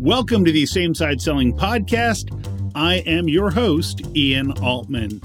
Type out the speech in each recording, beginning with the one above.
Welcome to the Same Side Selling Podcast. I am your host, Ian Altman.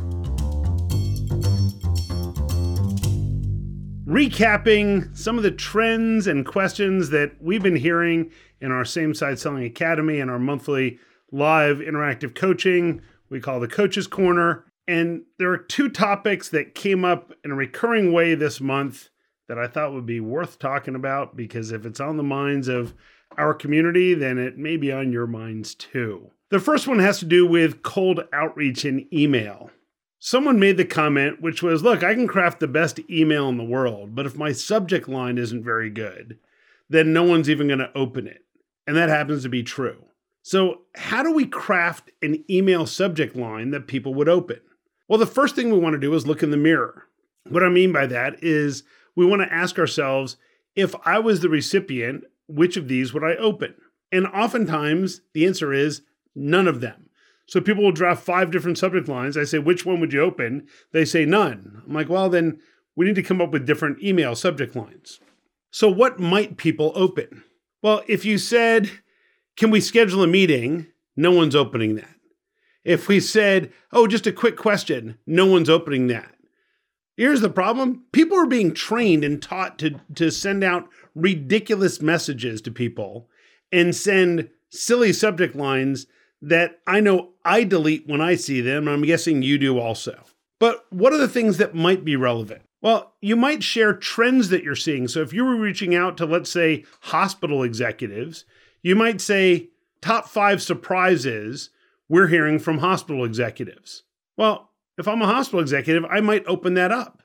Recapping some of the trends and questions that we've been hearing in our Same Side Selling Academy and our monthly live interactive coaching we call the Coach's Corner. And there are two topics that came up in a recurring way this month that I thought would be worth talking about, because if it's on the minds of our community, then it may be on your minds too. The first one has to do with cold outreach in email. Someone made the comment, which was, look, I can craft the best email in the world, but if my subject line isn't very good, then no one's even going to open it. And that happens to be true. So how do we craft an email subject line that people would open? Well, the first thing we want to do is look in the mirror. What I mean by that is we want to ask ourselves, if I was the recipient, which of these would I open? And oftentimes the answer is none of them. So people will draft 5 different subject lines. I say, which one would you open? They say none. I'm like, well, then we need to come up with different email subject lines. So what might people open? Well, if you said, can we schedule a meeting? No one's opening that. If we said, oh, just a quick question, no one's opening that. Here's the problem. People are being trained and taught to send out ridiculous messages to people and send silly subject lines that I know I delete when I see them, and I'm guessing you do also. But what are the things that might be relevant? Well, you might share trends that you're seeing. So if you were reaching out to, let's say, hospital executives, you might say, top 5 surprises we're hearing from hospital executives. Well, if I'm a hospital executive, I might open that up.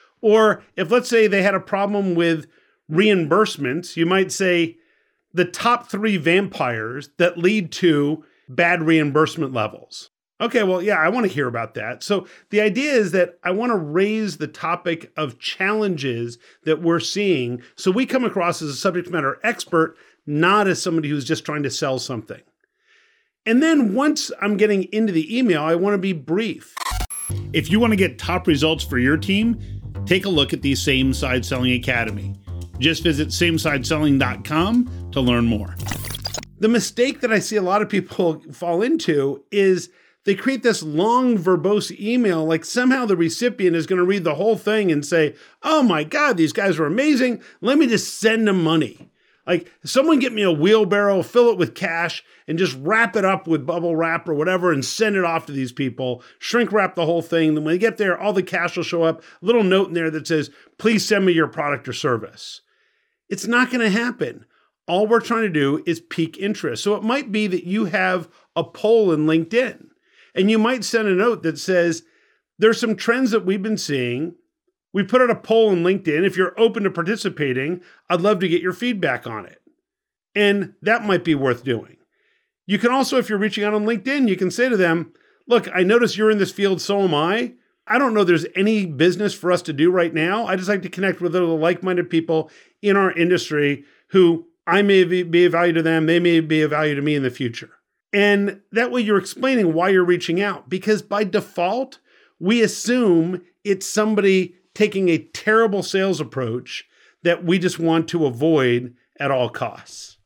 Or if, let's say, they had a problem with reimbursements, you might say the top 3 vampires that lead to bad reimbursement levels. Okay, well, yeah, I want to hear about that. So the idea is that I want to raise the topic of challenges that we're seeing so we come across as a subject matter expert, not as somebody who's just trying to sell something. And then once I'm getting into the email, I want to be brief. If you want to get top results for your team, take a look at the Same Side Selling Academy. Just visit samesideselling.com to learn more. The mistake that I see a lot of people fall into is they create this long verbose email, like somehow the recipient is going to read the whole thing and say, oh my God, these guys are amazing. Let me just send them money. Like, someone get me a wheelbarrow, fill it with cash, and just wrap it up with bubble wrap or whatever and send it off to these people, shrink wrap the whole thing. Then when they get there, all the cash will show up, a little note in there that says, please send me your product or service. It's not going to happen. All we're trying to do is pique interest. So it might be that you have a poll in LinkedIn, and you might send a note that says, there's some trends that we've been seeing. We put out a poll in LinkedIn. If you're open to participating, I'd love to get your feedback on it. And that might be worth doing. You can also, if you're reaching out on LinkedIn, you can say to them, look, I notice you're in this field, so am I. I don't know there's any business for us to do right now. I just like to connect with other like-minded people in our industry who I may be of value to them. They may be of value to me in the future. And that way you're explaining why you're reaching out, because by default, we assume it's somebody taking a terrible sales approach that we just want to avoid at all costs.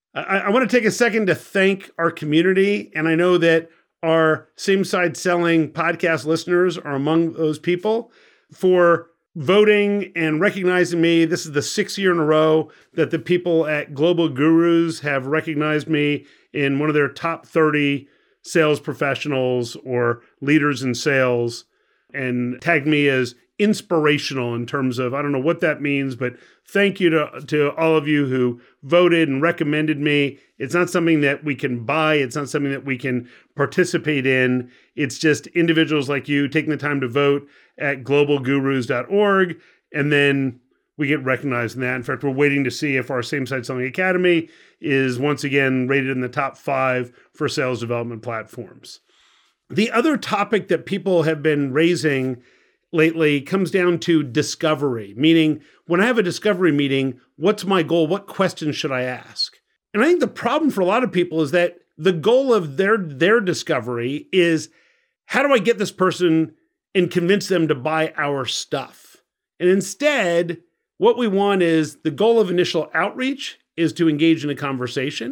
I want to take a second to thank our community. And I know that our Same Side Selling podcast listeners are among those people for voting and recognizing me. This is the 6th year in a row that the people at Global Gurus have recognized me in one of their top 30 sales professionals or leaders in sales and tagged me as inspirational in terms of, I don't know what that means, but thank you to all of you who voted and recommended me. It's not something that we can buy. It's not something that we can participate in. It's just individuals like you taking the time to vote at globalgurus.org, and then we get recognized in that. In fact, we're waiting to see if our Same Side Selling Academy is once again rated in the top 5 for sales development platforms. The other topic that people have been raising lately comes down to discovery, meaning when I have a discovery meeting, what's my goal? What questions should I ask? And I think the problem for a lot of people is that the goal of their discovery is, how do I get this person and convince them to buy our stuff? And instead, what we want is, the goal of initial outreach is to engage in a conversation.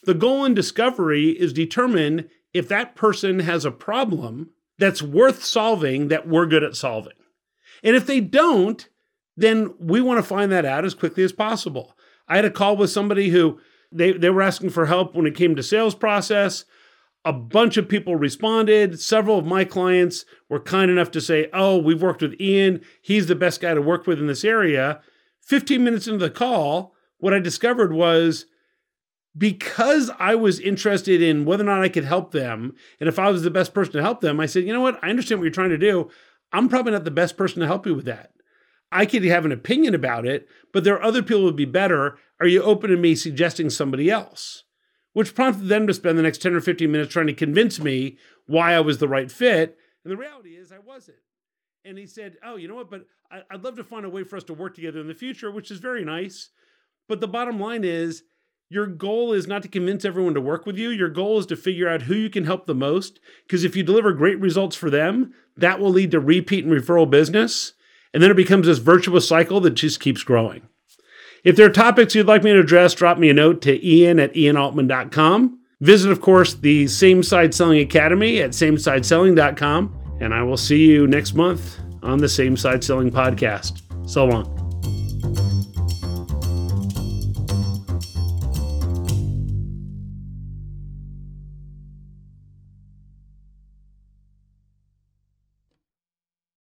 The goal in discovery is determine if that person has a problem that's worth solving that we're good at solving. And if they don't, then we want to find that out as quickly as possible. I had a call with somebody who they were asking for help when it came to sales process. A bunch of people responded. Several of my clients were kind enough to say, oh, we've worked with Ian. He's the best guy to work with in this area. 15 minutes into the call, what I discovered was because I was interested in whether or not I could help them, and if I was the best person to help them, I said, you know what? I understand what you're trying to do. I'm probably not the best person to help you with that. I could have an opinion about it, but there are other people who would be better. Are you open to me suggesting somebody else? Which prompted them to spend the next 10 or 15 minutes trying to convince me why I was the right fit. And the reality is I wasn't. And he said, oh, you know what? But I'd love to find a way for us to work together in the future, which is very nice. But the bottom line is your goal is not to convince everyone to work with you. Your goal is to figure out who you can help the most. Because if you deliver great results for them, that will lead to repeat and referral business. And then it becomes this virtuous cycle that just keeps growing. If there are topics you'd like me to address, drop me a note to ian@ianaltman.com. Visit, of course, the Same Side Selling Academy at samesideselling.com. And I will see you next month on the Same Side Selling Podcast. So long.